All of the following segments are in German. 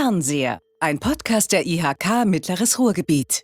Fernseher, ein Podcast der IHK Mittleres Ruhrgebiet.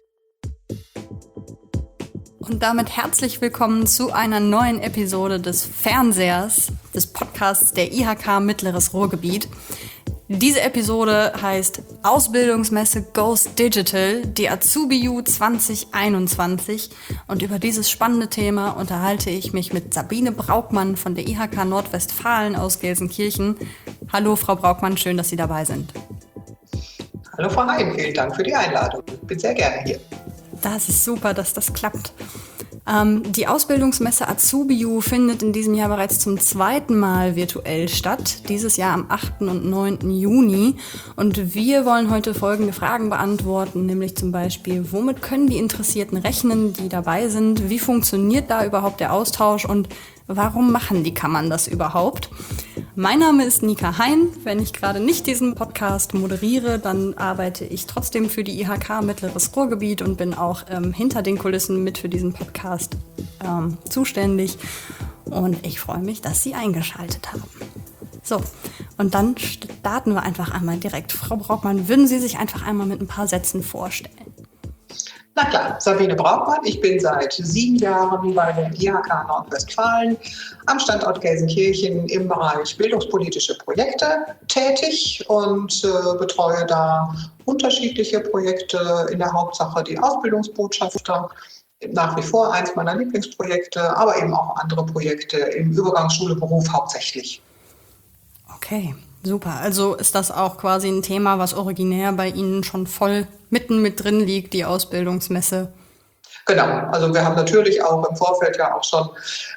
Und damit herzlich willkommen zu einer neuen Episode des Fernsehers, des Podcasts der IHK Mittleres Ruhrgebiet. Diese Episode heißt Ausbildungsmesse Goes Digital, die Azubi-U 2021. Und über dieses spannende Thema unterhalte ich mich mit Sabine Braukmann von der IHK Nordwestfalen aus Gelsenkirchen. Hallo Frau Braukmann, schön, dass Sie dabei sind. Hallo Frau Hein, vielen Dank für die Einladung. Ich bin sehr gerne hier. Das ist super, dass das klappt. Die Ausbildungsmesse Azubi-U findet in diesem Jahr bereits zum zweiten Mal virtuell statt. Dieses Jahr am 8. und 9. Juni. Und wir wollen heute folgende Fragen beantworten, nämlich zum Beispiel, womit können die Interessierten rechnen, die dabei sind? Wie funktioniert da überhaupt der Austausch und warum machen die Kammern das überhaupt? Mein Name ist Nika Hein. Wenn ich gerade nicht diesen Podcast moderiere, dann arbeite ich trotzdem für die IHK Mittleres Ruhrgebiet und bin auch hinter den Kulissen mit für diesen Podcast zuständig. Und ich freue mich, dass Sie eingeschaltet haben. So, und dann starten wir einfach einmal direkt. Frau Braukmann, würden Sie sich einfach einmal mit ein paar Sätzen vorstellen? Na klar, Sabine Braukmann. Ich bin seit 7 Jahren bei der IHK Nordwestfalen am Standort Gelsenkirchen im Bereich bildungspolitische Projekte tätig und betreue da unterschiedliche Projekte, in der Hauptsache die Ausbildungsbotschafter. Nach wie vor eins meiner Lieblingsprojekte, aber eben auch andere Projekte im Übergang Schule-Beruf hauptsächlich. Okay, super. Also ist das auch quasi ein Thema, was originär bei Ihnen schon voll mitten mit drin liegt, die Ausbildungsmesse? Genau, also wir haben natürlich auch im Vorfeld ja auch schon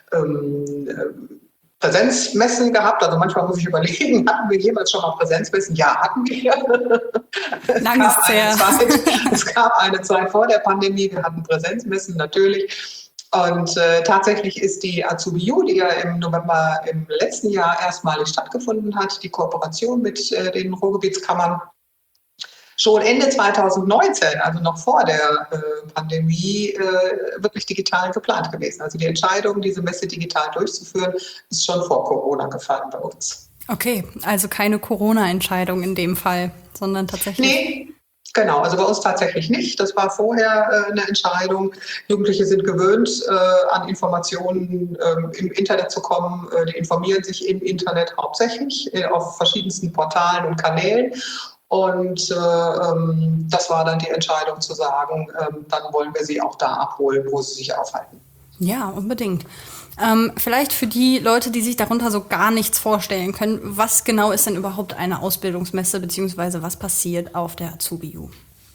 Präsenzmessen gehabt. Also manchmal muss ich überlegen, hatten wir jemals schon mal Präsenzmessen? Ja, hatten wir. Es gab eine Zeit vor der Pandemie, wir hatten Präsenzmessen natürlich. Und tatsächlich ist die Azubi-U, die ja im November im letzten Jahr erstmalig stattgefunden hat, die Kooperation mit den Ruhrgebietskammern, schon Ende 2019, also noch vor der Pandemie, wirklich digital geplant gewesen. Also die Entscheidung, diese Messe digital durchzuführen, ist schon vor Corona gefallen bei uns. Okay, also keine Corona-Entscheidung in dem Fall, sondern tatsächlich... Nee. Genau, also bei uns tatsächlich nicht. Das war vorher eine Entscheidung. Jugendliche sind gewöhnt, an Informationen im Internet zu kommen. Die informieren sich im Internet hauptsächlich auf verschiedensten Portalen und Kanälen. Und das war dann die Entscheidung zu sagen, dann wollen wir sie auch da abholen, wo sie sich aufhalten. Ja, unbedingt. Vielleicht für die Leute, die sich darunter so gar nichts vorstellen können, was genau ist denn überhaupt eine Ausbildungsmesse, beziehungsweise was passiert auf der Azubi-U?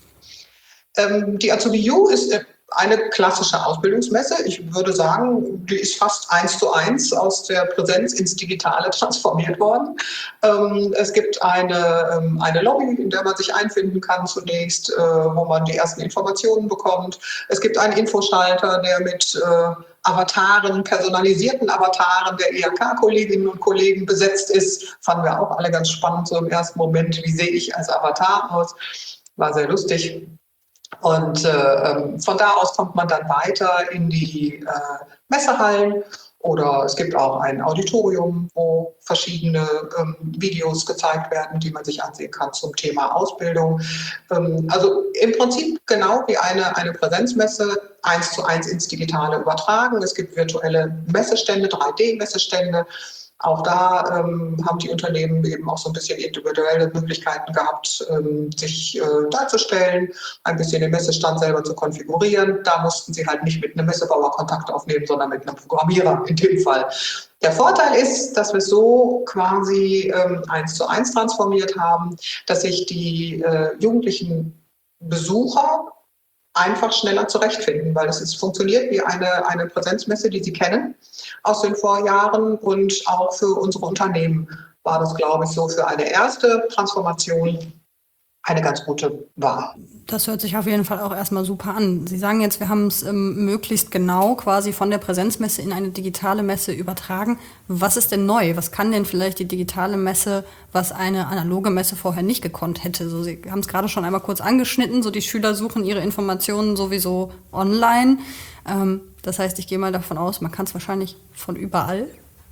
Die Azubi-U ist eine klassische Ausbildungsmesse. Ich würde sagen, die ist fast 1:1 aus der Präsenz ins Digitale transformiert worden. Es gibt eine Lobby, in der man sich einfinden kann zunächst, wo man die ersten Informationen bekommt. Es gibt einen Infoschalter, der mit Avataren, personalisierten Avataren der IHK-Kolleginnen und Kollegen besetzt ist. Fanden wir auch alle ganz spannend, so im ersten Moment, wie sehe ich als Avatar aus. War sehr lustig. Und von da aus kommt man dann weiter in die Messehallen oder es gibt auch ein Auditorium, wo verschiedene Videos gezeigt werden, die man sich ansehen kann zum Thema Ausbildung. Also im Prinzip genau wie eine Präsenzmesse 1:1 ins Digitale übertragen. Es gibt virtuelle Messestände, 3D-Messestände. Auch da haben die Unternehmen eben auch so ein bisschen individuelle Möglichkeiten gehabt, sich darzustellen, ein bisschen den Messestand selber zu konfigurieren. Da mussten sie halt nicht mit einem Messebauer Kontakt aufnehmen, sondern mit einem Programmierer in dem Fall. Der Vorteil ist, dass wir so quasi 1:1 transformiert haben, dass sich die jugendlichen Besucher einfach schneller zurechtfinden, weil es funktioniert wie eine Präsenzmesse, die Sie kennen aus den Vorjahren, und auch für unsere Unternehmen war das, glaube ich, so für eine erste Transformation eine ganz gute Wahl. Das hört sich auf jeden Fall auch erstmal super an. Sie sagen jetzt, wir haben es möglichst genau quasi von der Präsenzmesse in eine digitale Messe übertragen. Was ist denn neu? Was kann denn vielleicht die digitale Messe, was eine analoge Messe vorher nicht gekonnt hätte? So, Sie haben es gerade schon einmal kurz angeschnitten, so die Schüler suchen ihre Informationen sowieso online. Das heißt, ich gehe mal davon aus, man kann es wahrscheinlich von überall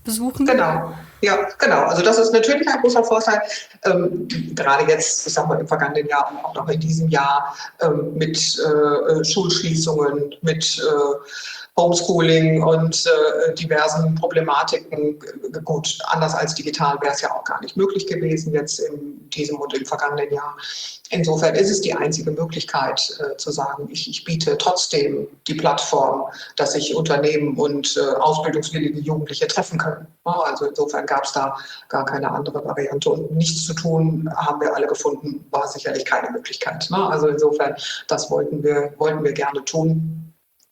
besuchen? Genau, ja, genau. Also das ist natürlich ein großer Vorteil. Gerade jetzt, ich sag mal, im vergangenen Jahr und auch noch in diesem Jahr mit Schulschließungen, mit Homeschooling und diversen Problematiken. Gut, anders als digital wäre es ja auch gar nicht möglich gewesen jetzt in diesem und im vergangenen Jahr. Insofern ist es die einzige Möglichkeit zu sagen, ich biete trotzdem die Plattform, dass sich Unternehmen und ausbildungswillige Jugendliche treffen können. Also insofern gab es da gar keine andere Variante. Und nichts zu tun, haben wir alle gefunden, war sicherlich keine Möglichkeit. Also insofern, das wollten wir gerne tun.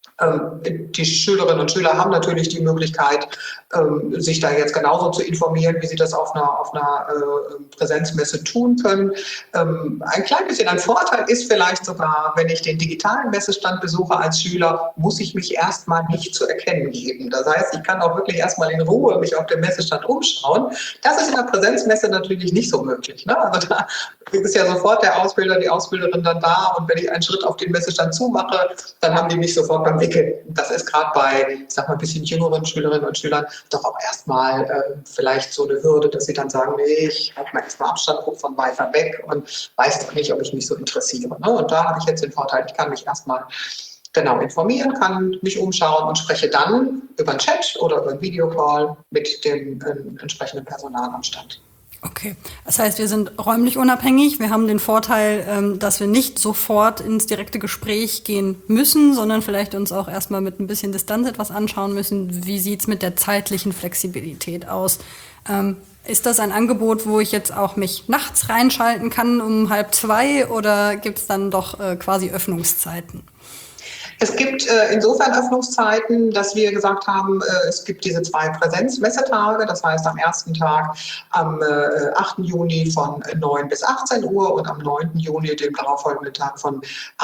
Die Schülerinnen und Schüler haben natürlich die Möglichkeit, sich da jetzt genauso zu informieren, wie sie das auf einer Präsenzmesse tun können. Ein klein bisschen ein Vorteil ist vielleicht sogar, wenn ich den digitalen Messestand besuche als Schüler, muss ich mich erstmal nicht zu erkennen geben. Das heißt, ich kann auch wirklich erstmal in Ruhe mich auf dem Messestand umschauen. Das ist in der Präsenzmesse natürlich nicht so möglich. Also da ist ja sofort der Ausbilder, die Ausbilderin dann da, und wenn ich einen Schritt auf den Messestand zumache, dann haben die mich sofort beim Wickeln. Das ist gerade bei, ich sag mal, ein bisschen jüngeren Schülerinnen und Schülern doch auch erstmal vielleicht so eine Hürde, dass sie dann sagen, nee, ich halte mal erstmal Abstand, gucke von weiter weg und weiß doch nicht, ob ich mich so interessiere. Und da habe ich jetzt den Vorteil, ich kann mich erstmal genau informieren, kann mich umschauen und spreche dann über einen Chat oder über einen Videocall mit dem entsprechenden Personal am Stand. Okay, das heißt, wir sind räumlich unabhängig. Wir haben den Vorteil, dass wir nicht sofort ins direkte Gespräch gehen müssen, sondern vielleicht uns auch erstmal mit ein bisschen Distanz etwas anschauen müssen. Wie sieht's mit der zeitlichen Flexibilität aus? Ist das ein Angebot, wo ich jetzt auch mich nachts reinschalten kann um 1:30 oder gibt's dann doch quasi Öffnungszeiten? Es gibt insofern Öffnungszeiten, dass wir gesagt haben, es gibt diese 2 Präsenzmessetage. Das heißt, am ersten Tag am 8. Juni von 9 bis 18 Uhr und am 9. Juni, dem darauffolgenden Tag, von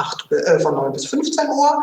9 bis 15 Uhr.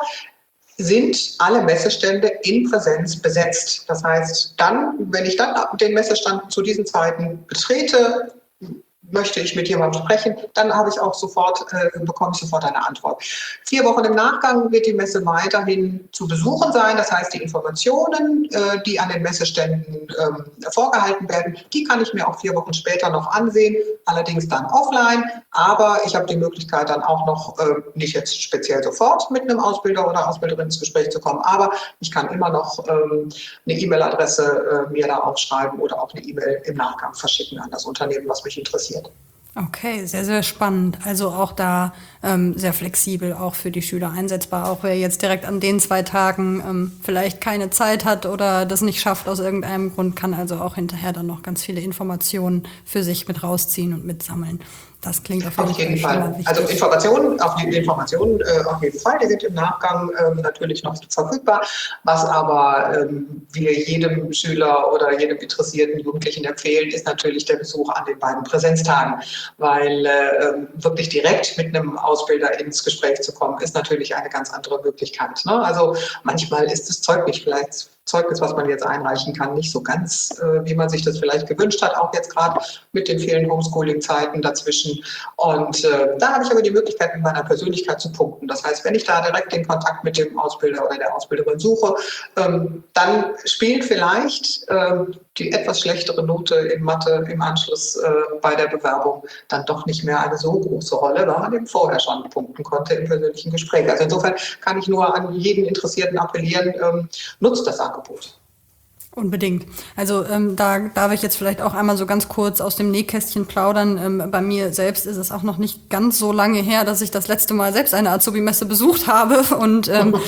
Sind alle Messestände in Präsenz besetzt. Das heißt, dann, wenn ich dann den Messestand zu diesen Zeiten betrete, möchte ich mit jemandem sprechen, dann habe ich auch bekomme ich sofort eine Antwort. 4 Wochen im Nachgang wird die Messe weiterhin zu besuchen sein. Das heißt, die Informationen, die an den Messeständen vorgehalten werden, die kann ich mir auch 4 Wochen später noch ansehen, allerdings dann offline. Aber ich habe die Möglichkeit dann auch noch, nicht jetzt speziell sofort mit einem Ausbilder oder Ausbilderin ins Gespräch zu kommen, aber ich kann immer noch eine E-Mail-Adresse mir da aufschreiben oder auch eine E-Mail im Nachgang verschicken an das Unternehmen, was mich interessiert. Okay, sehr, sehr spannend. Also auch da sehr flexibel, auch für die Schüler einsetzbar. Auch wer jetzt direkt an den 2 Tagen vielleicht keine Zeit hat oder das nicht schafft aus irgendeinem Grund, kann also auch hinterher dann noch ganz viele Informationen für sich mit rausziehen und mitsammeln. Das klingt auf jeden Fall wichtig. Also Informationen auf jeden Fall, die sind im Nachgang natürlich noch verfügbar. Was aber wir jedem Schüler oder jedem interessierten Jugendlichen empfehlen, ist natürlich der Besuch an den beiden Präsenztagen, weil wirklich direkt mit einem Ausbilder ins Gespräch zu kommen, ist natürlich eine ganz andere Möglichkeit. Also manchmal ist das Zeugnis, was man jetzt einreichen kann, nicht so ganz, wie man sich das vielleicht gewünscht hat, auch jetzt gerade mit den vielen Homeschooling-Zeiten dazwischen. Und da habe ich aber die Möglichkeit, mit meiner Persönlichkeit zu punkten. Das heißt, wenn ich da direkt den Kontakt mit dem Ausbilder oder der Ausbilderin suche, dann spielt vielleicht die etwas schlechtere Note in Mathe im Anschluss bei der Bewerbung dann doch nicht mehr eine so große Rolle, weil man eben vorher schon punkten konnte im persönlichen Gespräch. Also insofern kann ich nur an jeden Interessierten appellieren, nutzt das Angebot. Unbedingt. Also da darf ich jetzt vielleicht auch einmal so ganz kurz aus dem Nähkästchen plaudern. Bei mir selbst ist es auch noch nicht ganz so lange her, dass ich das letzte Mal selbst eine Azubi-Messe besucht habe. Und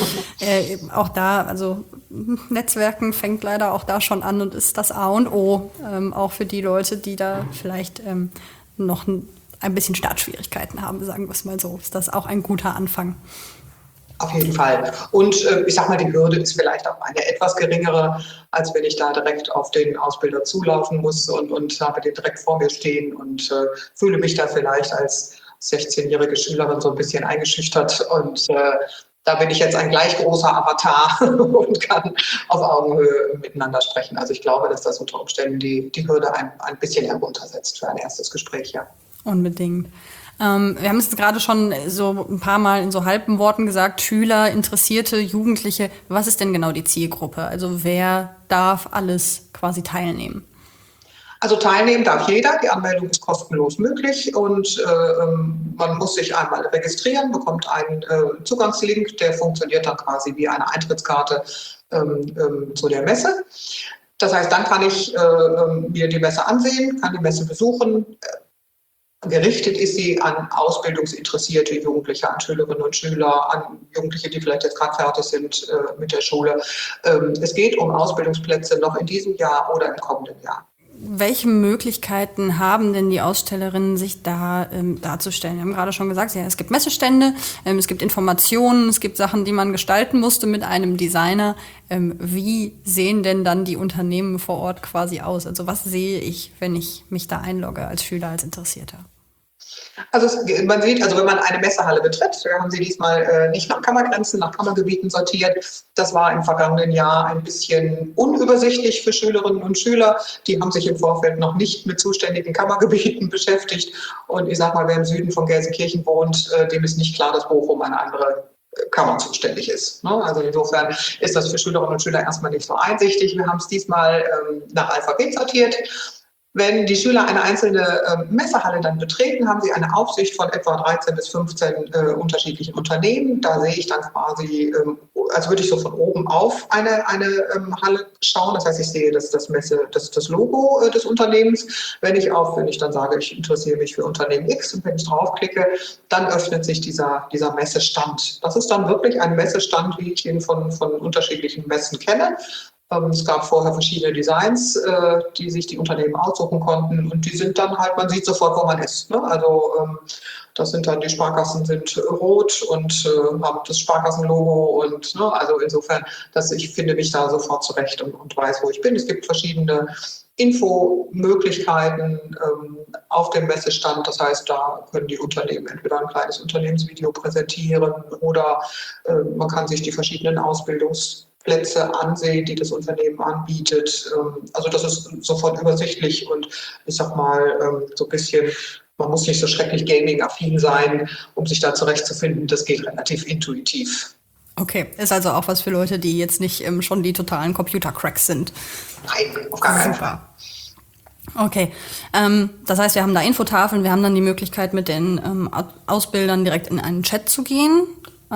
auch da, also Netzwerken fängt leider auch da schon an und ist das A und O, auch für die Leute, die da vielleicht noch ein bisschen Startschwierigkeiten haben, sagen wir es mal so. Ist das auch ein guter Anfang. Auf jeden Fall. Und ich sag mal, die Hürde ist vielleicht auch eine etwas geringere, als wenn ich da direkt auf den Ausbilder zulaufen muss und habe den direkt vor mir stehen und fühle mich da vielleicht als 16-jährige Schülerin so ein bisschen eingeschüchtert. Und da bin ich jetzt ein gleich großer Avatar und kann auf Augenhöhe miteinander sprechen. Also ich glaube, dass das unter Umständen die Hürde ein bisschen heruntersetzt für ein erstes Gespräch, ja. Unbedingt. Wir haben es jetzt gerade schon so ein paar Mal in so halben Worten gesagt, Schüler, Interessierte, Jugendliche. Was ist denn genau die Zielgruppe? Also wer darf alles quasi teilnehmen? Also teilnehmen darf jeder, die Anmeldung ist kostenlos möglich und man muss sich einmal registrieren, bekommt einen Zugangslink, der funktioniert dann quasi wie eine Eintrittskarte zu der Messe. Das heißt, dann kann ich mir die Messe ansehen, kann die Messe besuchen. Gerichtet ist sie an ausbildungsinteressierte Jugendliche, an Schülerinnen und Schüler, an Jugendliche, die vielleicht jetzt gerade fertig sind mit der Schule. Es geht um Ausbildungsplätze noch in diesem Jahr oder im kommenden Jahr. Welche Möglichkeiten haben denn die Ausstellerinnen, sich da darzustellen? Wir haben gerade schon gesagt, ja, es gibt Messestände, es gibt Informationen, es gibt Sachen, die man gestalten musste mit einem Designer. Wie sehen denn dann die Unternehmen vor Ort quasi aus? Also was sehe ich, wenn ich mich da einlogge als Schüler, als Interessierter? Also man sieht, also wenn man eine Messehalle betritt, wir haben sie diesmal nicht nach Kammergrenzen, nach Kammergebieten sortiert. Das war im vergangenen Jahr ein bisschen unübersichtlich für Schülerinnen und Schüler. Die haben sich im Vorfeld noch nicht mit zuständigen Kammergebieten beschäftigt. Und ich sag mal, wer im Süden von Gelsenkirchen wohnt, dem ist nicht klar, dass Bochum eine andere Kammer zuständig ist. Also insofern ist das für Schülerinnen und Schüler erstmal nicht so einsichtig. Wir haben es diesmal nach Alphabet sortiert. Wenn die Schüler eine einzelne Messehalle dann betreten, haben sie eine Aufsicht von etwa 13 bis 15 unterschiedlichen Unternehmen. Da sehe ich dann quasi, als würde ich so von oben auf eine Halle schauen. Das heißt, ich sehe das Logo des Unternehmens. Wenn ich dann sage, ich interessiere mich für Unternehmen X und wenn ich draufklicke, dann öffnet sich dieser Messestand. Das ist dann wirklich ein Messestand, wie ich ihn von unterschiedlichen Messen kenne. Es gab vorher verschiedene Designs, die sich die Unternehmen aussuchen konnten und die sind dann halt, man sieht sofort, wo man ist. Also das sind dann, die Sparkassen sind rot und haben das Sparkassenlogo und also insofern, dass ich finde mich da sofort zurecht und weiß, wo ich bin. Es gibt verschiedene Infomöglichkeiten auf dem Messestand. Das heißt, da können die Unternehmen entweder ein kleines Unternehmensvideo präsentieren oder man kann sich die verschiedenen Ausbildungsplätze ansehen, die das Unternehmen anbietet. Also das ist sofort übersichtlich und ich sag mal so ein bisschen, man muss nicht so schrecklich gaming-affin sein, um sich da zurechtzufinden. Das geht relativ intuitiv. Okay, ist also auch was für Leute, die jetzt nicht schon die totalen Computer-Cracks sind. Nein, auf gar keinen Fall. Okay, das heißt, wir haben da Infotafeln, wir haben dann die Möglichkeit, mit den Ausbildern direkt in einen Chat zu gehen,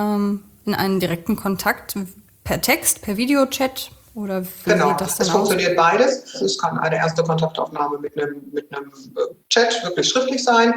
in einen direkten Kontakt per Text, per Videochat oder wie genau, sieht das dann es aus? funktioniert beides. Es kann eine erste Kontaktaufnahme mit einem Chat wirklich schriftlich sein.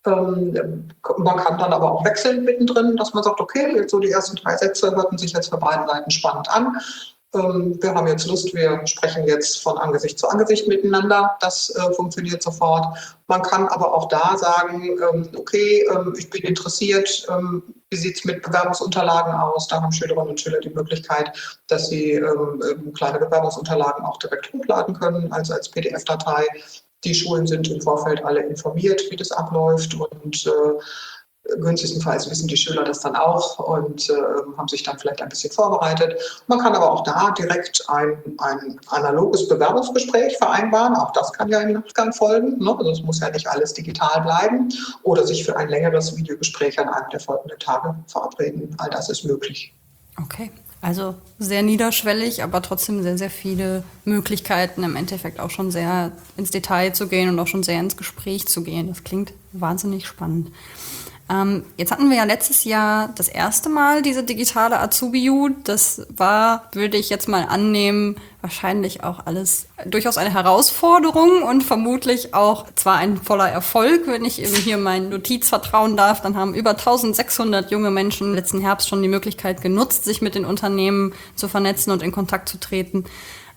Man kann dann aber auch wechseln mittendrin, dass man sagt, okay, jetzt so die ersten 3 Sätze hörten sich jetzt für beide Seiten spannend an. Wir haben jetzt Lust, wir sprechen jetzt von Angesicht zu Angesicht miteinander. Das funktioniert sofort. Man kann aber auch da sagen, okay, ich bin interessiert, wie sieht es mit Bewerbungsunterlagen aus? Da haben Schülerinnen und Schüler die Möglichkeit, dass sie kleine Bewerbungsunterlagen auch direkt hochladen können als PDF-Datei. Die Schulen sind im Vorfeld alle informiert, wie das abläuft und günstigstenfalls wissen die Schüler das dann auch und haben sich dann vielleicht ein bisschen vorbereitet. Man kann aber auch da direkt ein analoges Bewerbungsgespräch vereinbaren. Auch das kann ja im Nachgang folgen. Also es muss ja nicht alles digital bleiben oder sich für ein längeres Videogespräch an einem der folgenden Tage verabreden. All das ist möglich. Okay, also sehr niederschwellig, aber trotzdem sehr, sehr viele Möglichkeiten, im Endeffekt auch schon sehr ins Detail zu gehen und auch schon sehr ins Gespräch zu gehen. Das klingt wahnsinnig spannend. Jetzt hatten wir ja letztes Jahr das erste Mal diese digitale Azubi-U. Das war, würde ich jetzt mal annehmen, wahrscheinlich auch alles durchaus eine Herausforderung und vermutlich auch zwar ein voller Erfolg, wenn ich eben hier meinen Notiz vertrauen darf. Dann haben über 1600 junge Menschen letzten Herbst schon die Möglichkeit genutzt, sich mit den Unternehmen zu vernetzen und in Kontakt zu treten.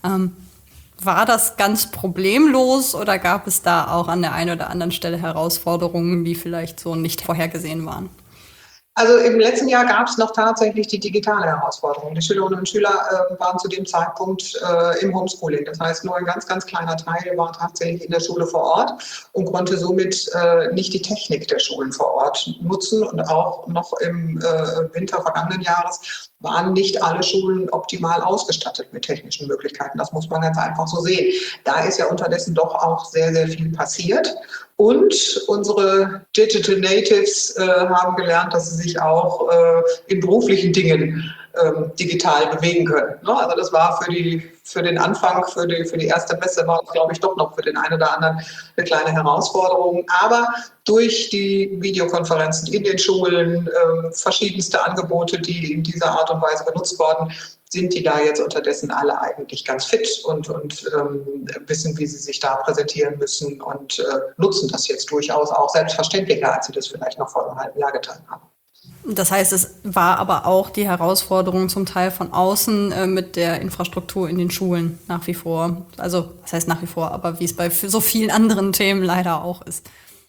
War das ganz problemlos oder gab es da auch an der einen oder anderen Stelle Herausforderungen, die vielleicht so nicht vorhergesehen waren? Also im letzten Jahr gab es noch tatsächlich die digitale Herausforderung. Die Schülerinnen und Schüler waren zu dem Zeitpunkt im Homeschooling. Das heißt, nur ein ganz, ganz kleiner Teil war tatsächlich in der Schule vor Ort und konnte somit nicht die Technik der Schulen vor Ort nutzen. Und auch noch im Winter vergangenen Jahres waren nicht alle Schulen optimal ausgestattet mit technischen Möglichkeiten. Das muss man ganz einfach so sehen. Da ist ja unterdessen doch auch sehr, sehr viel passiert. Und unsere Digital Natives haben gelernt, dass sie sich auch in beruflichen Dingen digital bewegen können. Ne? Also das war für den Anfang, für die erste Messe war es, glaube ich, doch noch für den einen oder anderen eine kleine Herausforderung. Aber durch die Videokonferenzen in den Schulen, verschiedenste Angebote, die in dieser Art und Weise genutzt worden, sind die da jetzt unterdessen alle eigentlich ganz fit und wissen, wie sie sich da präsentieren müssen und nutzen das jetzt durchaus auch selbstverständlicher, als sie das vielleicht noch vor einem halben Jahr getan haben. Das heißt, es war aber auch die Herausforderung zum Teil von außen mit der Infrastruktur in den Schulen nach wie vor. Also, das heißt nach wie vor, aber wie es bei so vielen anderen Themen leider auch ist.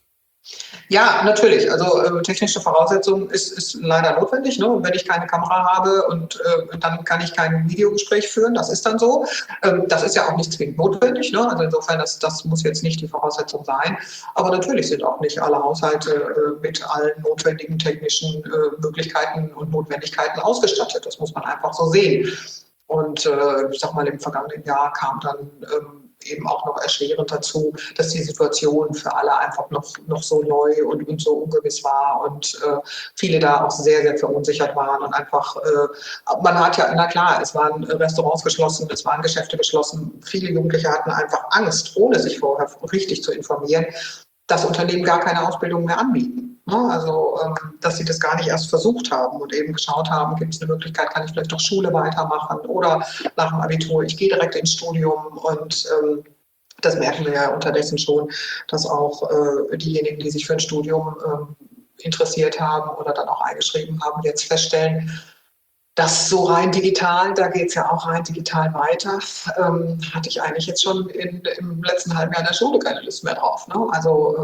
Ja, natürlich. Also technische Voraussetzungen ist leider notwendig. Ne? Und wenn ich keine Kamera habe und dann kann ich kein Videogespräch führen, das ist dann so. Das ist ja auch nicht zwingend notwendig. Ne? Also insofern, das muss jetzt nicht die Voraussetzung sein. Aber natürlich sind auch nicht alle Haushalte mit allen notwendigen technischen Möglichkeiten und Notwendigkeiten ausgestattet. Das muss man einfach so sehen. Und ich sag mal, im vergangenen Jahr kam dann eben auch noch erschwerend dazu, dass die Situation für alle einfach noch so neu und so ungewiss war und viele da auch sehr, sehr verunsichert waren und einfach, man hat ja, na klar, es waren Restaurants geschlossen, es waren Geschäfte geschlossen, viele Jugendliche hatten einfach Angst, ohne sich vorher richtig zu informieren, dass Unternehmen gar keine Ausbildung mehr anbieten. Also, dass sie das gar nicht erst versucht haben und eben geschaut haben, gibt es eine Möglichkeit, kann ich vielleicht doch Schule weitermachen oder nach dem Abitur, ich gehe direkt ins Studium und das merken wir ja unterdessen schon, dass auch diejenigen, die sich für ein Studium interessiert haben oder dann auch eingeschrieben haben, jetzt feststellen, das so rein digital, da geht es ja auch rein digital weiter, hatte ich eigentlich jetzt schon im letzten halben Jahr in der Schule keine Lust mehr drauf. Ne? Also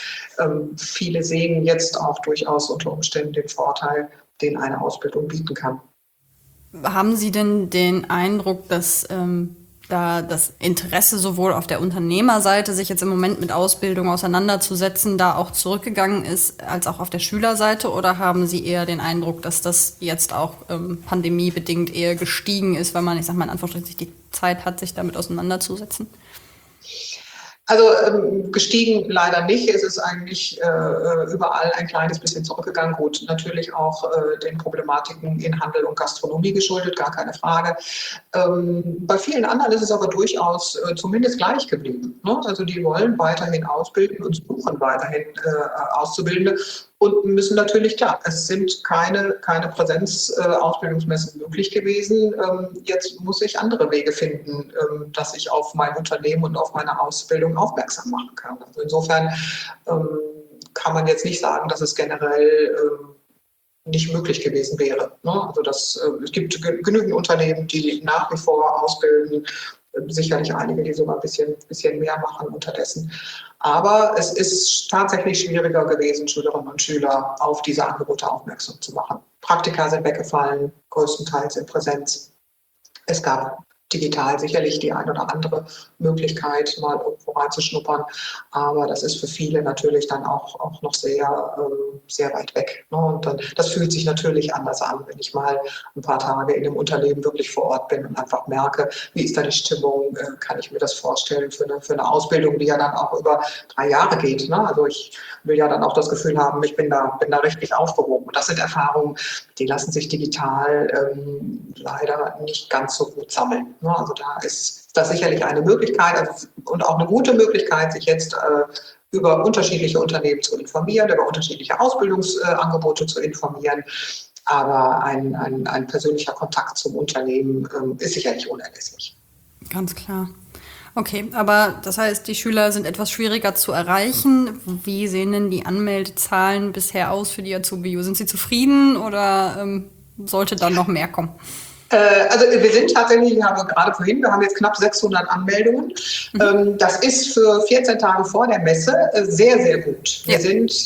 viele sehen jetzt auch durchaus unter Umständen den Vorteil, den eine Ausbildung bieten kann. Haben Sie denn den Eindruck, dass da das Interesse sowohl auf der Unternehmerseite, sich jetzt im Moment mit Ausbildung auseinanderzusetzen, da auch zurückgegangen ist, als auch auf der Schülerseite? Oder haben Sie eher den Eindruck, dass das jetzt auch pandemiebedingt eher gestiegen ist, weil man, ich sag mal in Anführungsstrichen, die Zeit hat, sich damit auseinanderzusetzen? Also gestiegen leider nicht. Es ist eigentlich überall ein kleines bisschen zurückgegangen. Gut, natürlich auch den Problematiken in Handel und Gastronomie geschuldet, gar keine Frage. Bei vielen anderen ist es aber durchaus zumindest gleich geblieben. Ne? Also die wollen weiterhin ausbilden und suchen weiterhin Auszubildende. Und müssen natürlich, klar, es sind keine Präsenzausbildungsmessen möglich gewesen. Jetzt muss ich andere Wege finden, dass ich auf mein Unternehmen und auf meine Ausbildung aufmerksam machen kann. Also insofern kann man jetzt nicht sagen, dass es generell nicht möglich gewesen wäre. Ne? Also es gibt genügend Unternehmen, die nach wie vor ausbilden, sicherlich einige, die sogar ein bisschen mehr machen unterdessen. Aber es ist tatsächlich schwieriger gewesen, Schülerinnen und Schüler auf diese Angebote aufmerksam zu machen. Praktika sind weggefallen, größtenteils in Präsenz. Es gab digital sicherlich die ein oder andere Möglichkeit, mal irgendwo reinzuschnuppern. Aber das ist für viele natürlich dann auch noch sehr, sehr weit weg. Ne? Und dann, das fühlt sich natürlich anders an, wenn ich mal ein paar Tage in einem Unternehmen wirklich vor Ort bin und einfach merke, wie ist da die Stimmung, kann ich mir das vorstellen für eine Ausbildung, die ja dann auch über 3 Jahre geht. Ne? Also ich will ja dann auch das Gefühl haben, ich bin da richtig aufgehoben. Und das sind Erfahrungen, die lassen sich digital leider nicht ganz so gut sammeln. Also da ist das sicherlich eine Möglichkeit und auch eine gute Möglichkeit, sich jetzt über unterschiedliche Unternehmen zu informieren, über unterschiedliche Ausbildungsangebote zu informieren. Aber ein persönlicher Kontakt zum Unternehmen ist sicherlich unerlässlich. Ganz klar. Okay, aber das heißt, die Schüler sind etwas schwieriger zu erreichen. Wie sehen denn die Anmeldezahlen bisher aus für die Azubi-U? Sind Sie zufrieden oder sollte dann noch mehr kommen? Also wir sind tatsächlich, wir haben jetzt knapp 600 Anmeldungen. Das ist für 14 Tage vor der Messe sehr, sehr gut. Ja.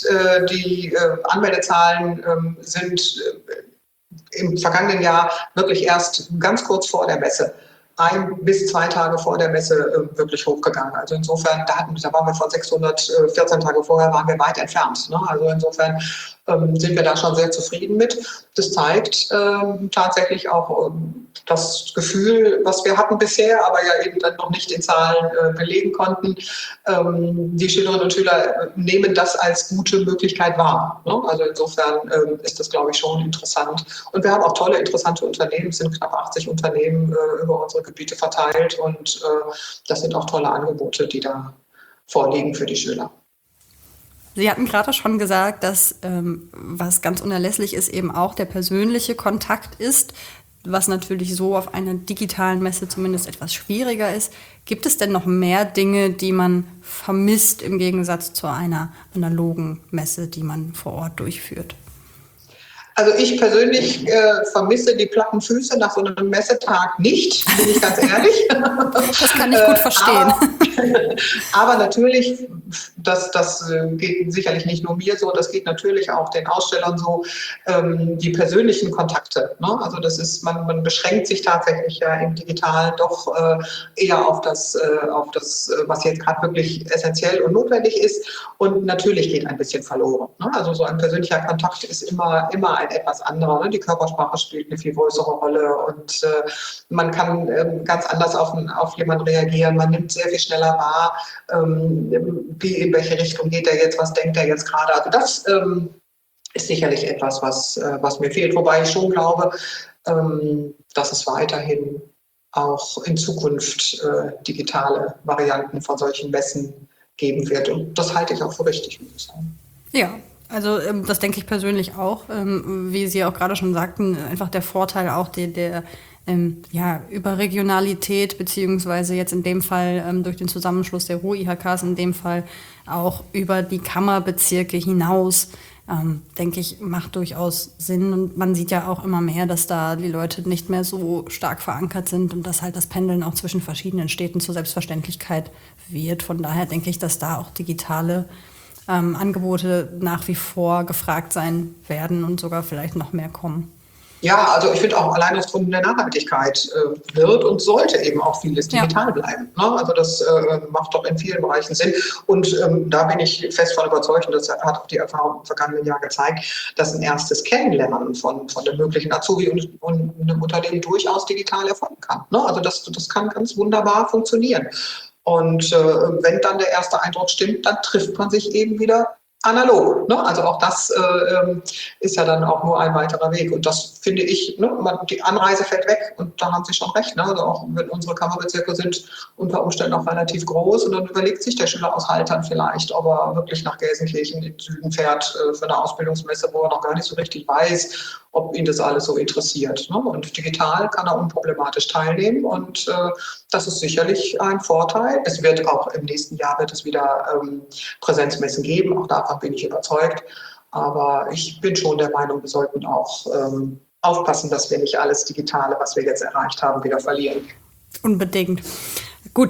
Die Anmeldezahlen sind im vergangenen Jahr wirklich erst ganz kurz vor der Messe 1 bis 2 Tage vor der Messe wirklich hochgegangen. Also insofern, da waren wir von 614 Tage vorher, waren wir weit entfernt. Ne? Also insofern sind wir da schon sehr zufrieden mit. Das zeigt tatsächlich auch das Gefühl, was wir hatten bisher, aber ja eben dann noch nicht in Zahlen belegen konnten. Die Schülerinnen und Schüler nehmen das als gute Möglichkeit wahr. Ne? Also insofern ist das, glaube ich, schon interessant. Und wir haben auch tolle, interessante Unternehmen. Es sind knapp 80 Unternehmen über unsere Gebiete verteilt und das sind auch tolle Angebote, die da vorliegen für die Schüler. Sie hatten gerade schon gesagt, dass was ganz unerlässlich ist, eben auch der persönliche Kontakt ist, was natürlich so auf einer digitalen Messe zumindest etwas schwieriger ist. Gibt es denn noch mehr Dinge, die man vermisst im Gegensatz zu einer analogen Messe, die man vor Ort durchführt? Also ich persönlich vermisse die platten Füße nach so einem Messetag nicht, bin ich ganz ehrlich. Das kann ich gut verstehen. Aber natürlich, das geht sicherlich nicht nur mir so, das geht natürlich auch den Ausstellern so, die persönlichen Kontakte. Ne? Also das ist, man beschränkt sich tatsächlich ja im Digitalen doch eher auf das, was jetzt gerade wirklich essentiell und notwendig ist. Und natürlich geht ein bisschen verloren. Ne? Also so ein persönlicher Kontakt ist immer ein etwas anderer. Ne? Die Körpersprache spielt eine viel größere Rolle und man kann ganz anders auf jemanden reagieren. Man nimmt sehr viel schneller wahr, in welche Richtung geht er jetzt, was denkt er jetzt gerade. Also das ist sicherlich etwas, was mir fehlt. Wobei ich schon glaube, dass es weiterhin auch in Zukunft digitale Varianten von solchen Messen geben wird. Und das halte ich auch für richtig, muss ich sagen. Ja. Also das denke ich persönlich auch, wie Sie auch gerade schon sagten, einfach der Vorteil auch der Überregionalität, beziehungsweise jetzt in dem Fall durch den Zusammenschluss der Ruhr-IHKs, in dem Fall auch über die Kammerbezirke hinaus, denke ich, macht durchaus Sinn. Und man sieht ja auch immer mehr, dass da die Leute nicht mehr so stark verankert sind und dass halt das Pendeln auch zwischen verschiedenen Städten zur Selbstverständlichkeit wird. Von daher denke ich, dass da auch digitale Angebote nach wie vor gefragt sein werden und sogar vielleicht noch mehr kommen. Ja, also ich finde auch allein aus Gründen der Nachhaltigkeit wird und sollte eben auch vieles digital bleiben. Ne? Also das macht doch in vielen Bereichen Sinn. Und da bin ich fest von überzeugt, und das hat auch die Erfahrung im vergangenen Jahr gezeigt, dass ein erstes Kennenlernen von einem möglichen Azubi und einem Unternehmen durchaus digital erfolgen kann. Ne? Also das kann ganz wunderbar funktionieren. Und wenn dann der erste Eindruck stimmt, dann trifft man sich eben wieder analog. Ne? Also auch das ist ja dann auch nur ein weiterer Weg. Und das finde ich, ne, die Anreise fällt weg und da haben Sie schon recht. Ne? Also auch wenn unsere Kammerbezirke sind unter Umständen auch relativ groß und dann überlegt sich der Schüler aus Haltern vielleicht, ob er wirklich nach Gelsenkirchen in den Süden fährt für eine Ausbildungsmesse, wo er noch gar nicht so richtig weiß, ob ihn das alles so interessiert. Ne? Und digital kann er unproblematisch teilnehmen und das ist sicherlich ein Vorteil. Es wird auch im nächsten Jahr wieder Präsenzmessen geben, auch davon bin ich überzeugt. Aber ich bin schon der Meinung, wir sollten auch aufpassen, dass wir nicht alles Digitale, was wir jetzt erreicht haben, wieder verlieren. Unbedingt. Gut,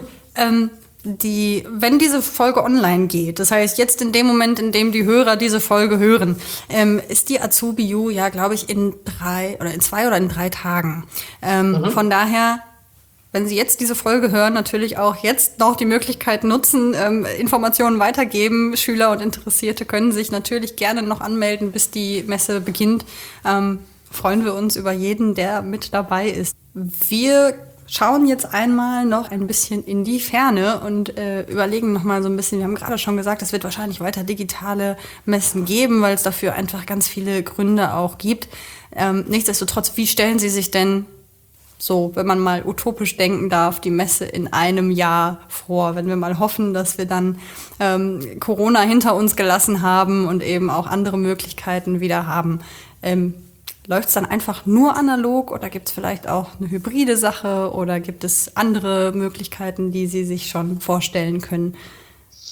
wenn diese Folge online geht, das heißt jetzt in dem Moment, in dem die Hörer diese Folge hören, ist die Azubi-U ja, glaube ich, in 2 oder 3 Tagen. Von daher, wenn Sie jetzt diese Folge hören, natürlich auch jetzt noch die Möglichkeit nutzen, Informationen weitergeben. Schüler und Interessierte können sich natürlich gerne noch anmelden, bis die Messe beginnt. Freuen wir uns über jeden, der mit dabei ist. Wir schauen jetzt einmal noch ein bisschen in die Ferne und überlegen noch mal so ein bisschen, wir haben gerade schon gesagt, es wird wahrscheinlich weiter digitale Messen geben, weil es dafür einfach ganz viele Gründe auch gibt. Nichtsdestotrotz, wie stellen Sie sich denn so, wenn man mal utopisch denken darf, die Messe in einem Jahr vor, wenn wir mal hoffen, dass wir dann Corona hinter uns gelassen haben und eben auch andere Möglichkeiten wieder haben. Läuft es dann einfach nur analog oder gibt es vielleicht auch eine hybride Sache oder gibt es andere Möglichkeiten, die Sie sich schon vorstellen können?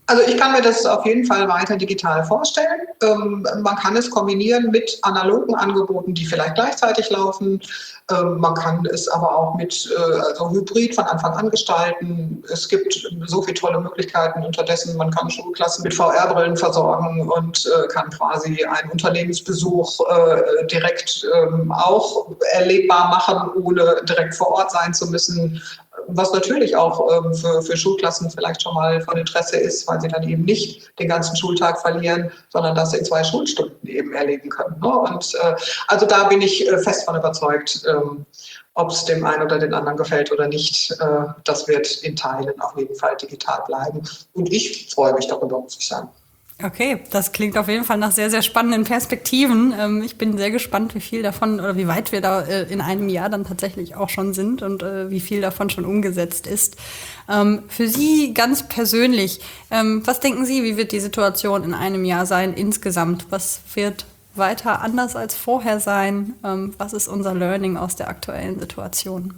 Also ich kann mir das auf jeden Fall weiter digital vorstellen. Man kann es kombinieren mit analogen Angeboten, die vielleicht gleichzeitig laufen. Man kann es aber auch mit also Hybrid von Anfang an gestalten. Es gibt so viele tolle Möglichkeiten unterdessen. Man kann Schulklassen mit VR-Brillen versorgen und kann quasi einen Unternehmensbesuch direkt auch erlebbar machen, ohne direkt vor Ort sein zu müssen. Was natürlich auch für Schulklassen vielleicht schon mal von Interesse ist, weil sie dann eben nicht den ganzen Schultag verlieren, sondern das in 2 Schulstunden eben erleben können. Ne? Und also da bin ich fest von überzeugt, ob es dem einen oder den anderen gefällt oder nicht, das wird in Teilen auf jeden Fall digital bleiben. Und ich freue mich darüber, muss ich sagen. Okay, das klingt auf jeden Fall nach sehr, sehr spannenden Perspektiven. Ich bin sehr gespannt, wie viel davon oder wie weit wir da in einem Jahr dann tatsächlich auch schon sind und wie viel davon schon umgesetzt ist. Für Sie ganz persönlich, was denken Sie, wie wird die Situation in einem Jahr sein insgesamt? Was wird weiter anders als vorher sein? Was ist unser Learning aus der aktuellen Situation?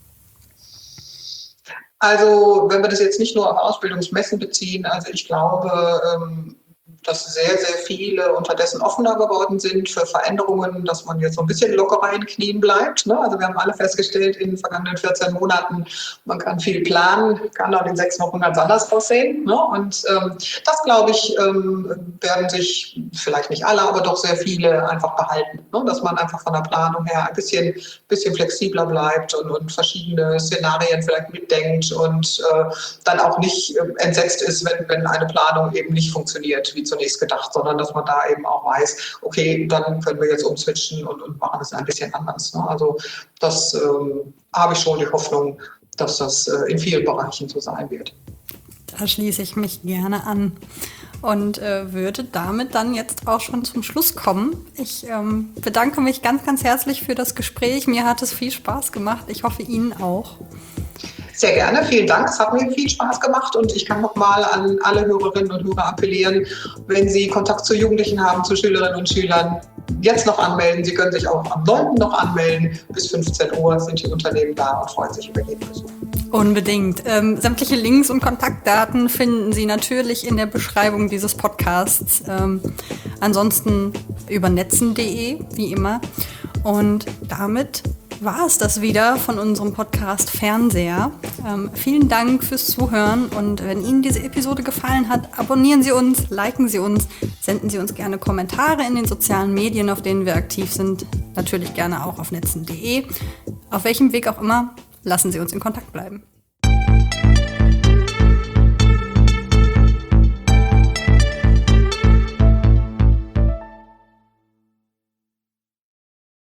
Also wenn wir das jetzt nicht nur auf Ausbildungsmessen beziehen, also ich glaube, dass sehr, sehr viele unterdessen offener geworden sind für Veränderungen, dass man jetzt so ein bisschen lockerer in Knien bleibt. Ne? Also wir haben alle festgestellt in den vergangenen 14 Monaten, man kann viel planen, kann auch in 6 Wochen ganz anders aussehen. Ne? Und das, glaube ich, werden sich vielleicht nicht alle, aber doch sehr viele einfach behalten. Ne? Dass man einfach von der Planung her ein bisschen flexibler bleibt und verschiedene Szenarien vielleicht mitdenkt und dann auch nicht entsetzt ist, wenn eine Planung eben nicht funktioniert, wie zunächst gedacht, sondern dass man da eben auch weiß, okay, dann können wir jetzt umswitchen und machen es ein bisschen anders. Ne? Also das habe ich schon die Hoffnung, dass das in vielen Bereichen so sein wird. Da schließe ich mich gerne an und würde damit dann jetzt auch schon zum Schluss kommen. Ich bedanke mich ganz, ganz herzlich für das Gespräch. Mir hat es viel Spaß gemacht. Ich hoffe, Ihnen auch. Sehr gerne, vielen Dank. Es hat mir viel Spaß gemacht und ich kann nochmal an alle Hörerinnen und Hörer appellieren, wenn Sie Kontakt zu Jugendlichen haben, zu Schülerinnen und Schülern, jetzt noch anmelden. Sie können sich auch am 9. noch anmelden. Bis 15 Uhr sind die Unternehmen da und freuen sich über jeden Besuch. Unbedingt. Sämtliche Links und Kontaktdaten finden Sie natürlich in der Beschreibung dieses Podcasts. Ansonsten über netzen.de, wie immer. Und damit war es das wieder von unserem Podcast Fernseher. Vielen Dank fürs Zuhören und wenn Ihnen diese Episode gefallen hat, abonnieren Sie uns, liken Sie uns, senden Sie uns gerne Kommentare in den sozialen Medien, auf denen wir aktiv sind. Natürlich gerne auch auf netzen.de. Auf welchem Weg auch immer, lassen Sie uns in Kontakt bleiben.